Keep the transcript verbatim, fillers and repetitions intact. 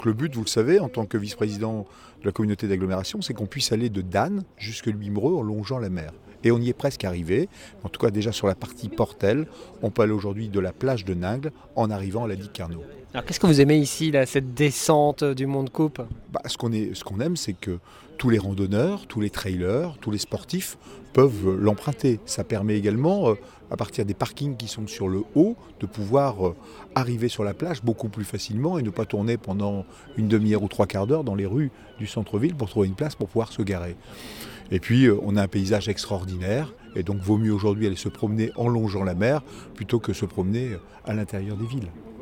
Donc le but, vous le savez, en tant que vice-président de la communauté d'agglomération, c'est qu'on puisse aller de Dan jusque Bimereux en longeant la mer. Et on y est presque arrivé. En tout cas, déjà sur la partie Portel, on peut aller aujourd'hui de la plage de Ningles en arrivant à la digue Carnot. Alors qu'est-ce que vous aimez ici, là, cette descente du Mont de Coupe? Bah, ce qu'on est, ce qu'on aime, c'est que tous les randonneurs, tous les trailers, tous les sportifs peuvent l'emprunter. Ça permet également, euh, à partir des parkings qui sont sur le haut, de pouvoir euh, arriver sur la plage beaucoup plus facilement et ne pas tourner pendant une demi-heure ou trois quarts d'heure dans les rues du centre-ville pour trouver une place pour pouvoir se garer. Et puis, euh, on a un paysage extraordinaire, et donc vaut mieux aujourd'hui aller se promener en longeant la mer plutôt que se promener à l'intérieur des villes.